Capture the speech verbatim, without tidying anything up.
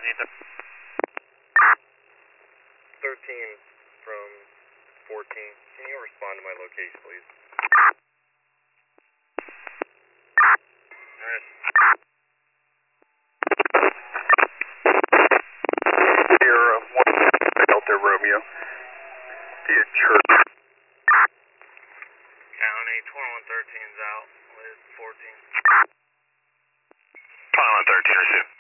need to... thirteen from fourteen. Can you respond to my location, please? Alright. Sierra one Delta Romeo. The church. County twenty-one thirteen's out with fourteen. twenty-one thirteen, receive.